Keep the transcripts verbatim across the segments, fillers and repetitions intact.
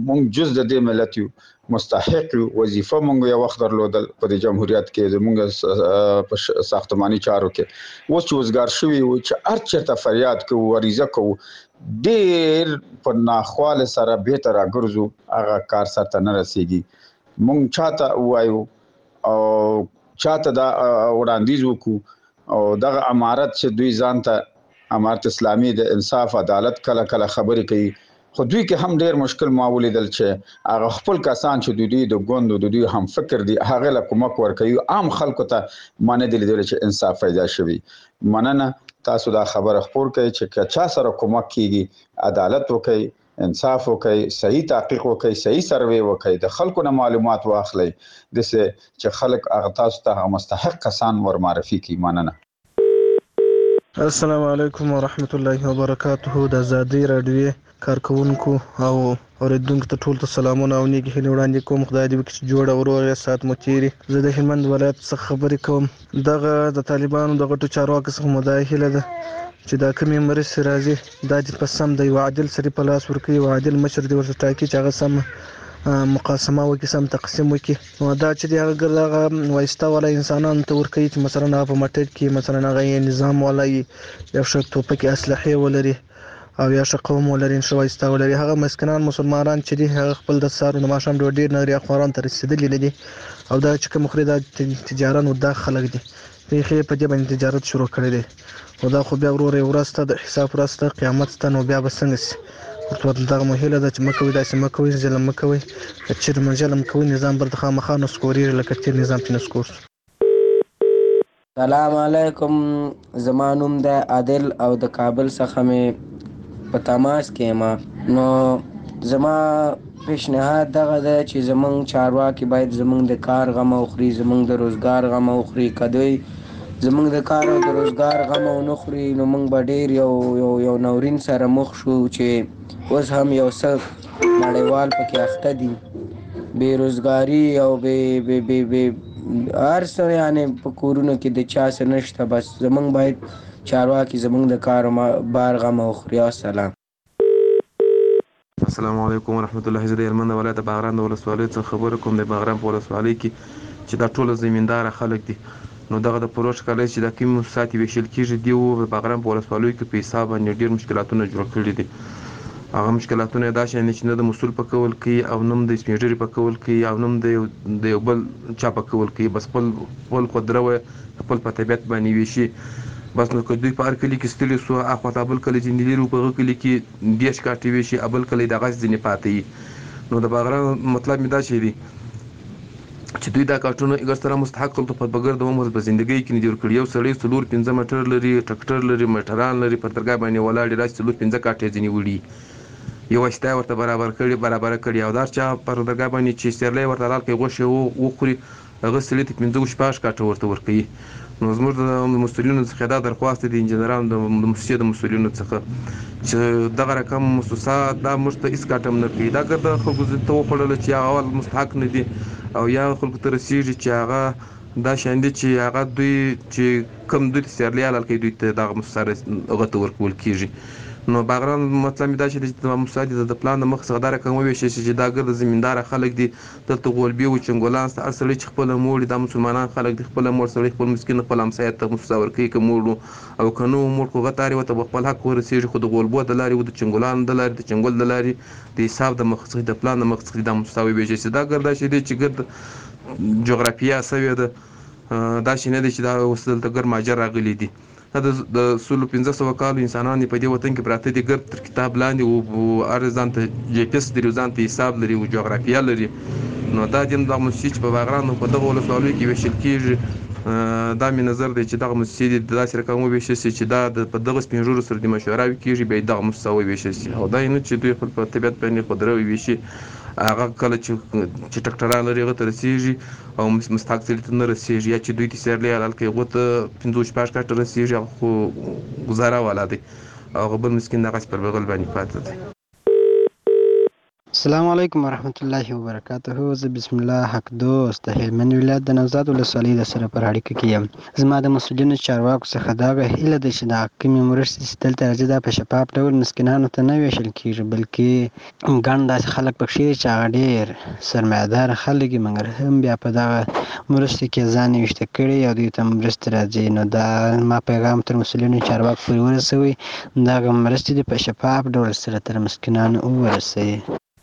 مونږ جز د دې ملت یو، مستحق یو. وظیفه مونږ یو وخت درلودل په دې جمهوریت کې زمونږ په ساختماني چارو کې. اوس چې وزګار شوي و چې هر چېرته فریاد کوو، عریضه کوو، ډېر په ناخواله سره بیرته راګرځو، هغه کار سرته نه رسېږي. مونږ چاته ووایو او چاته دا وړاندیز وکړو او دغه امارت چې دوی ځان ته امارت اسلامي د انصاف عدالت کله کله خبرې کوي، خو دوی کې هم ډېر مشکل ما ولیدل چې هغه خپل کسان چې د دوی د ګوند د دوی هم فکر دي هغه له کومک ورکوي، عام خلکو ته ما نه دي لیدلی چې انصاف پیدا شوي. مننه، تاسو دا خبره خپور کړئ چې که چا سره کومک کیږي عدالت وکړئ، انصاف وکړئ، صحیح تحقیق وکړئ، صحیح سروې وکړئ، د خلکو نه معلومات واخلئ داسې چې خلک هغه تاسو ته هغه مستحق کسان ور معرفي کړي. مننه. السلام علیکم ورحمت الله وبرکاته. د آزادۍ راډیو کارکونکو او اوریدونکو ته ټول ته سلامونه او نیکې هیلې وړاندې کوم. خدای دې وکړي چې جوړ او روغ سات مو تېري. زه د هلمند ولایت څخه خبرې کوم. دغه د طالبانو د غټو چارواکو څخه مو دا هیله ده چې دا کومې مرستې راځي دا دې په سم د یو عادل سړي په لاس ورکوي، یو عادل مشر دې ورته ټاکي چې هغه سم مقاسمه وکړي، سم تقسیم وکړي. نو دا چې دی هغه دغه وایسته والا انسانانو ته ورکوي چې مثلا هغه په مټر کې مثلا هغه یې نظام والا یا ښه توپکې اسلحې ولري او یا ښه قوم ولري، ښه وایسته ولري. هغه مسکینان مسلمانان چې دي هغه خپل د سهار د ماښام ډوډۍ ډېر نغري خواران ته رسېدلي نه دي او دا چې کوم خوري دا تجاران او دا خلک دي بیخي په دې باندې تجارت شروع کړی دی. او دا خو بیا وروره یو ورځ ته د حساب ورځ ته قیامت ته نو بیا به څنګه سي. ورته دغه مو هیله ده چې مه کوئ، داسې مه کوئ، ظلم مه کوئ. که چېرې مو ظلم کوئ نظام به خامخا نسکورېږي لکه تېر نظام چې نسکور شو. سلام علیکم، زما نوم دی عادل او د کابل څخه مې په تماس کې یم. نو زما پیشنهاد دغه ده چې زمونږ چارواکي باید زمونږ د کار غم وخوري، زمونږ د روزګار غم وخوري. که دوی زمونږ د کار او د روزګار غم ونه خوري نو موږ به ډېر یو یو یو ناورین سره مخ شو چې اوس هم یو څه نړیوال پکې اخته دي، بېروزګاري او بې بې بې بې هر څه یعنې په کورونو کې د چا څه نشته. بس زمونږ باید چارواکي زمونږ د کار بار غم وخوري. السلام السلام علیکم ورحمت الله. زه د هلمند ولایت د باغران د ولسوالۍ څخه خبره کوم. د باغران په ولسوالۍ کې چې دا ټوله زمینداره خلک دي، نو دغه د پروژ کالج چې د کوم ساتي ویشل کېږي دی و د باغران په ولسوالیو کې په حساب باندې ډېر مشکلاتونه جوړ کړي دي. هغه مشکلاتونه دا شیان چې نه د مسؤل په کول کوي او نه د سپین ږیري په کول کوي او نه د د یو بل چا په کول کوي، بس خپل خپل قدره خپل په طبیعت باندې ویشي. بس نو که دوی په هر کلي کې ستړي سو اخوا بل کلي چې نیلي په هغه کلي کې دېرش کاټې ویشي، بل کلي دغسې ځینې پاتې وي. نو د باغران مطلب مې دا شی دی چې دوی دا کارټونه اګستره مستحق خلکو په بغیر د عمر په زندګۍ کې نه جوړ کړي. یو سړی څلور پنځه موټر لري، ټرکټر لري، موټران لري، پر درګاه باندې ولاړ راشي څلور پنځه کاټې ځینې وړي، یو واسطه ورته برابر کړي برابر کړي او دا چا پر درګاه باندې چې سیرلی ورته لال کوي غوښې وخوري هغه سړي ته پنځه شپږ کاټه ورته ورکوي. نو زموږ د مسؤلینو څخه دا درخواست دی، انجینرانو د مؤسسې د مسؤلینو څخه چې دغه رقم مؤسسات دا موږ ته هېڅ ګټه نه کوي. دا ګرده خلکو ته وخوړله چې هغه اول مستحق نه دي او یا خلکو ته رسېږي چې هغه دا شیان دي چې هغه دوی چې کوم دوی ته سیرلی حلال کوي دوی ته دغه مؤسسه هغه ته ورکول کېږي. نو باغران مطلب مې دا چې د مؤسسات د پلان د مخ څخه دا رقم وویشل شي چې دا ګرده زمینداره خلک دي، دلته غولبې و چنګولان سته، هر سړی چې خپله مور دا مسلمانان خلک دي، خپله مور سړی خپل مسکین خپل همسایه ته مؤسسه ورکوي. که مور او که نه مور خو هغه تارې ورته به خپل حق ورسېږي، خو د غولبو د لارې و د چنګولانو د لارې د چنګول د لارې د حساب د مخ څخه د پلان د مخ څخه دا مؤسسه وویشل شي. دا ګرده شی دی چې ګرد جغرافیه سوې ده، دا شی نه دی چې دا اوس دلته ګرد مهاجر راغلي دي. دا د سلو پنځه سوه کالو انسانان په دې وطن کې پراته دي، ګرد تر کتاب لاندې و هر ځان ته جی پي ایس لري، ځان ته حساب لري، و جغرافیه لري. نو دا دې دغه مؤسسې چې په باغرانو په دغه ولسوالیو کې ویشل کېږي، دا مې نظر دی چې دغه مؤسسې دي داسې رقم وویشل شي چې دا د په دغه سپین ږیرو سره د مشوره کېږي، بیا یې دغه مؤسسه وویشل شي. او دا یې نه چې دوی خپل په طبیعت باندې قدره وویشي، هغه کله چې چې ټکټران لري هغه ته رسېږي او مستحق سړي ته نه رسېږي، یا چې دوی ته سیرلی حلال کوي هغو ته پنځه شپږ کاټه رسېږي، هغه خو ګزاره والا دی او هغه بل مسکین دغسې پر بغل باندې پاتې دی. السلام علیکم ورحمت الله وبرکاته. زه بسم الله حق دوست د هلمند ولایت د نوزاد ولسوالۍ د سره پر اړیکه کې یم. زما د مسؤلینو چارواکو څخه دا هیله ده چې د کومې مرستې چې دلته راځي دا په شفاف ډول مسکینانو ته نه ویشل کېږي، بلکې ګڼ داسې خلک پکې چې هغه ډېر سرمایه‌دار خلک وي مګر هم بیا په دغه مرستې کې ځان ویشته کړي او دوی ته مرستې راځي. نو دا ما پیغام تر مسؤلینو چارواکو پورې ورسوئ، دغه مرستې دې په شفاف ډول سره تر مسکینانو ورسوي.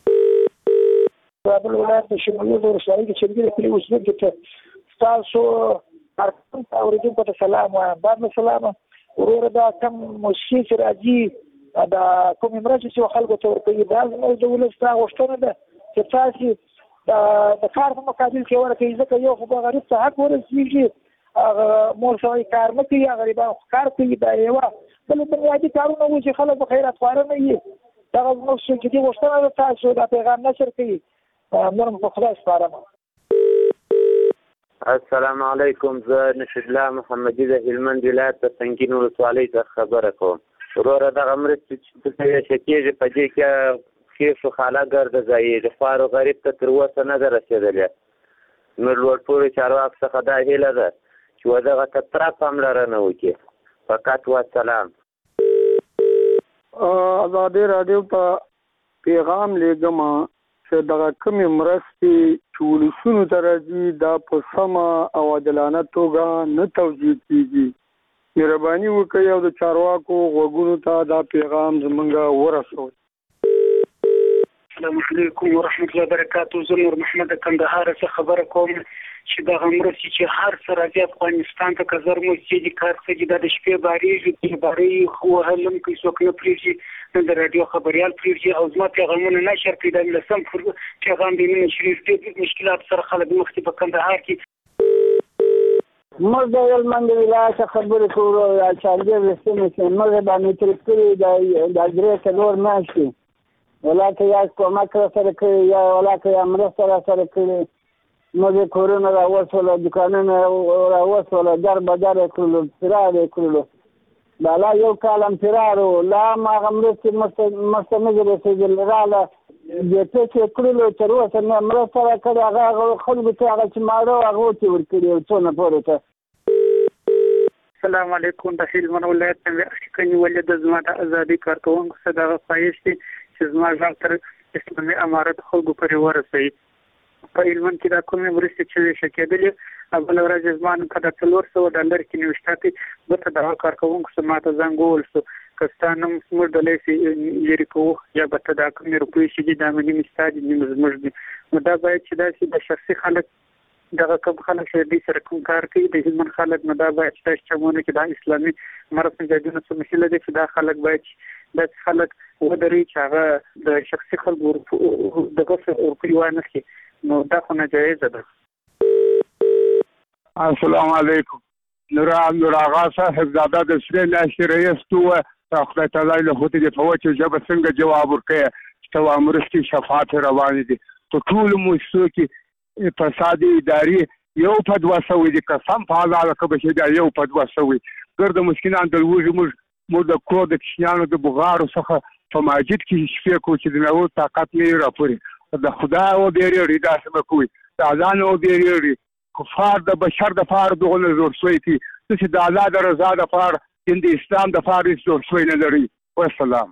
کابل ولایت د شمالي ولسوالۍ کې چې د کلي اوسېدونکو ته ستاسو کارکوونکو اورېدونکو ته سلام وایم. بعد مې سلام وروره دا کوم موسسې چې راځي دا کومې مرستې چې خلکو ته ورکوي دا زموږ د ولس دا غوښتنه ده چې تاسې د کار په مقابل کې ورکوي، ځکه یو خو به غریب ته حق ورسېږي، هغه مور سړی کار نه کوي، غریبان خو کار کوي. دا یوه بل بنیادي کارونه وو چې خلک په خیرات خواره نه وي. دغه زموږ جدي غوښتنه ده تاسو دا پیغام نشر کوي. نورم په خدای سپارم. السلام علیکم. زه نشید الله محمدي د هلمند ولایت د سنګین ولسوالۍ څخه خبره کوم. وروره دغه مرستې چې دلته ویشل کېږي په دې کې ښې شو خاله ګرده ځایېږي، خوار و غریب ته تر اوسه نه ده رسېدلې. نو لوړپوړو چارواکو څخه دا هیله ده چې و دغه ته پوره پاملرنه وکړي. فقط والسلام. ازادي راډیو په پیغام لیږم چې دغه کومې مرستې چې ولسونو ته راځي دا په سمه او عادلانه توګه نه توجیه کېږي. مهرباني وکړئ او د چارواکو غوږونو ته دا پیغام زموږ ورسوئ. السلام علیکم ورحمت الله وبرکاته. زه نور محمد کندهار څخه خبره کوم چې دغه مرستې چې هر څه راځي افغانستان ته که زر مرستې دي کار څه دي دا د شپې بارېږي، بارې وهل هم کوي، څوک نه پرېږدي، نه د راډیو خبریال پرېږدي او زما پیغامونه نشر کړي. دا لسم پیغام دی نن شریف ډېر مشکلات سره خلک مخ دي په کندهار کې. موږ د هلمند ولایت څخه خبرې کوو. چارجر سیمې چې موږ باندې ترې کړي دا درې څلور میاشتې ولاکه یا کومک راسره کړی یا ولاکه یا مرسته راسره کړې. موږ کورونه راوسوله، دوکانونه راوسوله، در بدر یې کړلو، فرار یې کړلو. دا لا یو کال هم فرار و، لا هم هغه مرستې مرسته نه دي رسېدلې. راله جېپې چې یې کړلو تر اوسه نه مرسته راکړې. هغه هغه خلکو ته هغه چې ماړه و هغو ته یې ورکړي یو څونه پورې ته. السلام علیکم. د هلمند ولایت نه اشکه نیولې ده زما د ازادي کارکوونکو څخه دغه خواهش دی چې زما غږ تر اسلامي امارت خلکو پورې ورسوي. په هلمند کې دا کومې مرستې چې ویشل کېدلې بله ورځ زما نن په د څلور سوه ډالر کې نیوشته کې بېرته دغه کارکوونکو څخه ما ته زنګ وویل شو که ستا نوم زموږ ډلۍ سې لرې کوو یا به ته دا کومې روپۍ چې دي دا مې نیم ستا دي نیم زموږ دي. نو دا باید چې داسې د شخصي خلک دغه کوم خلک چې دوی سره کوم کار کوي د هلمند خلک نو دا باید چې داسې چمونه کې دا اسلامي مرض نژادونه څه مشکله دی چې دا خلک باید داسې خلک ودرېږي چې هغه د شخصي خلکو دغه روپۍ وانخلي. نو دا خو ناجایزه ده. السلام علیکم. نور نور آغا صاحب زاده د سرې میاشتې رئیس تو و خدای تعالی له خو دې په وچه ژبه څنګه جواب ورکړي چې وا مرستې شفاعت روانې دي. په ټولو مؤسسو کې فسادي ادارې یو په دوه سوي دي، قسم په الله که به دا یو په دوه سوي ګرد مسکینان د لوږې موږ موږ د کور د کشیانو د بغارو څخه په ماجد کې شپې کوو چې د میوو طاقت نه وي راپورې. د خدا وبېرېږي داسې به کوي، د اذان وبېرېږي. کفار د بشر دپاره دغونه زور سوی دي، داسې د الله د رضا دپاره دین د اسلام دپاره هېڅ زور سوی نه لري. والسلام.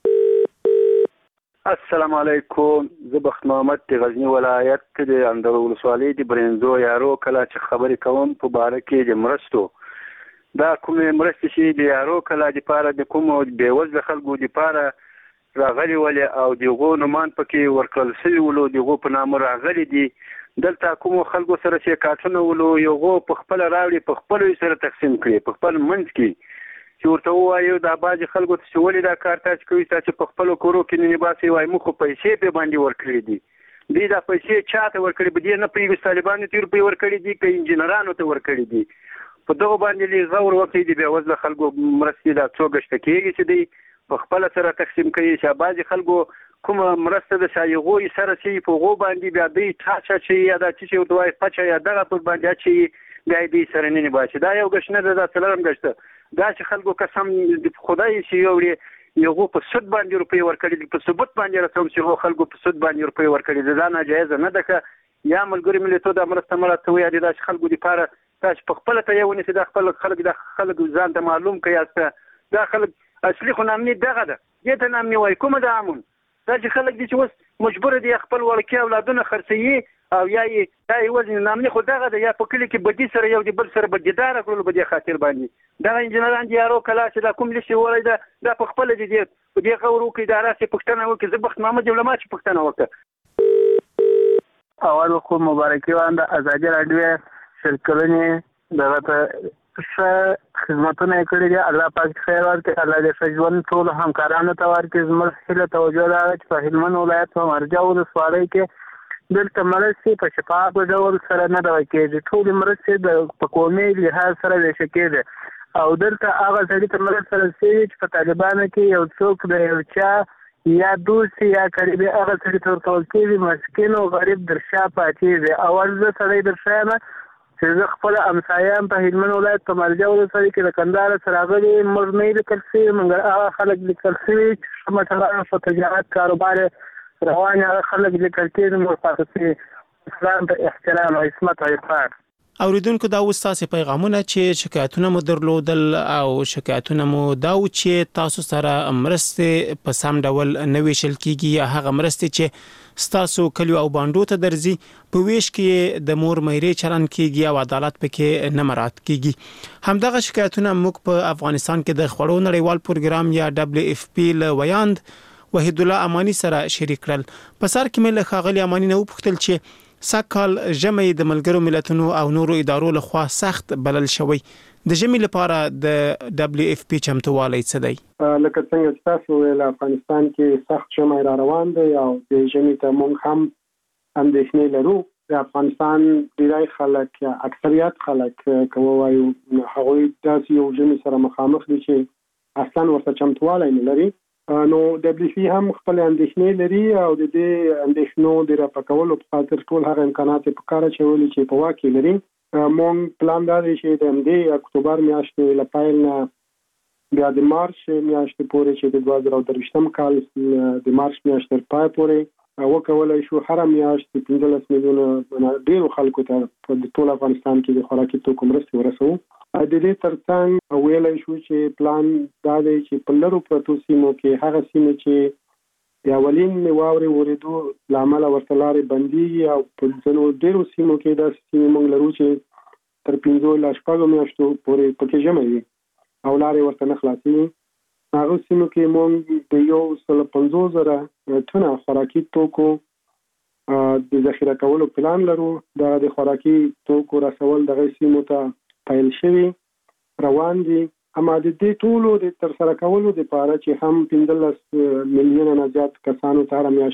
السلام علیکم. زه بخت محمد د غزني ولایت د اندړ ولسوالۍ د برنزو یارو کلا چې خبرې کوم په باره کې د مرستو. دا کومې مرستې چې د یارو کلا دپاره د کومو بېوزله خلکو دپاره راغلي ولې او دغو نومان پکې ورکړل شوي ولو، دغو په نامه راغلي دي. دلته کومو خلکو سره چې کارتونه ولو یغو په خپله راوړي په خپلو سره تقسیم کړي په خپل منځ کې چې ورته ووایو دا بعضې خلکو ته چې ولې دا کار تاسې کوي تاسې په خپلو کورو کې نه نباسئ وایي موږ خو پیسې پرې باندې ورکړي دي. دوی دا پیسې چا ته ورکړي به دې نه پوهېږي طالبانو ته روپۍ ورکړي دي که انجینرانو ته ورکړي دي. په دغو باندې لږ غور وکړي د بېوزله خلکو مرستې دا څو ګشته کېږي چې دی په خپله سره تقسیم کوي چې بعضې خلکو کومه مرسته ده چې هغوی سره چې په هغو باندې بیا دوی ټاچ اچوي یا دا چې ورته وایي پچه یا دغه پر باندې اچوي بیا یې دوی سره نه نباسي. دا یو ګشت نه ده، دا څلورم ګشت ده. داسې خلکو قسم خدای چې یوړي یو په سود باندې روپۍ ورکړي دي، په ثبوت باندې رسوم چې هغو خلکو په سود باندې روپۍ ورکړي دي. دا ناجایزه نه ده که یا ملګري ملتونو دا مرسته مراته ویاړي دا چې خلکو دپاره تاسو په خپله ته یې ونیسئ، دا خپل خلک دا خلک ځان ته معلوم کړئ. دا خلک اصلي خو نامني دغه ده، دې ته نامني وایي. کومه ده امن؟ دا چې خلک دي چې اوس مجبوره دي خپل وړکي اولادونه خرڅوي او یا یې دا یوازې نامني خو دغه ده، یا په کلي کې بدي سره یو د بل سره بدیداره کړلو په دې خاطر باندې. دغه انجینران دي یارو کلا چې دا کوم لیسې ولی ده دا په خپله دي دې په دې غور وکړي، دا راسې پوښتنه وکړي. زه بختنامه یم له ما چې پوښتنه وکړه. اول خو مبارکي وایم د ازادي راډیو شرکرنې دغه ته ښه خدمتونه یې کړي دي. الله پاک خیر ورکړي، الله دې ښه ژوند ټولو همکارانو ته ورکړي. زموږ هیله توجه دا ده چې په هلمند ولایت په مرجع ولسوالۍ کې دلته مرستې په شفاف ډول سره نه دغه کېږي. ټولې مرستې د په قومي لحاظ سره ویشل کېږي او دلته هغه سړي ته مرسته رسېږي چې په طالبانو کې یو څوک د یو چا یا دوست یا قریبي هغه سړي ته ورکول کېږي، مسکین او غریب در شا پاتې وي. اول زه سړی در شا یم چې زه خپله همسایه په هلمند ولایت په مرجع ولسوالۍ کې د کندهار څخه راغلي، موږ نه یې لیکل شوي، مګر هغه خلک لیکل شوي چې ښه مثلا په تجارت کاروبار روان هغه خلک لیکل کېږي، موږ پاتې شوي. اسلام ته احترام او عصمت او عفت. اوریدونکو دا اوس تاسې پیغامونه چې شکایتونه مو درلودل او شکایتونه مو دا و چې تاسو سره مرستې په سم ډول نه ویشل کېږي، یا هغه مرستې چې ستاسو کلیو او بانډو ته درځي په ویش کې د مور مهرې چلند کېږي او عدالت پکې نه مراعات کېږي. همدغه شکایتونه موږ په افغانستان کې د خوړو نړیوال پروګرام یا دبلیو اف پی له ویاند وحید الله امانی سره شریک کړل. په سر کې مې له ښاغلي امانی نه وپوښتل چې سږکال ژمی د ملګرو ملتونو او نورو ادارو لخوا سخت بلل شوی، د ژمي لپاره د دبلیو اف پی چمتووالی څه دی؟ لکه څنګه چې تاسو ویل افغانستان کې سخت ژمی را روان دی او د ژمي ته موږ هم اندېښنې لرو. د افغانستان ډیری خلک یا اکثریت خلک که ووایو هغوی داسې یو ژمي سره مخامخ دي چې اصلا ورته چمتووالی نه لري. نو دبلیو پی هم خپل اندېښنې لري او د دې اندېښنو د رفع کولو په خاطر ټول هغه امکانات یې په کار اچولي چې په واک کې لري. موږ پلان دا دی چې د همدې اکتوبر میاشتې له پیل نه بیا د مارچ میاشتې پورې چې د دوه زره درویشتم کال د مارچ میاشتې تر پای پورې وکولی شو هره میاشت پنځلس میلیونه ډېرو خلکو ته په ټول افغانستان کې د خوراکي توکو مرستې ورسوو. د دې ترڅنګ ویلی شو چې پلان دا دی چې په لرو پرتو سیمو کې هغه سیمې چې د اولین واورې ورېدو له امله ورته لارې بندېږي او په ځینو ډېرو سیمو کې داسې سیمې موږ لرو چې تر پنځو له شپږو میاشتو پورې پکې ژمی وي او لارې ورته نه خلاصېږي. هغو سیمو کې موږ د یو سل پنځوس زره ټنه خوراکي توکو د ذخیره کولو پلان لرو. دغه د خوراکي توکو رسول دغه سیمو ته پیل شوي روان دي، اما د دې ټولو د ترسره کولو دپاره چې هم پنځلس میلیونه نه زیات کسانو ته هره میاشت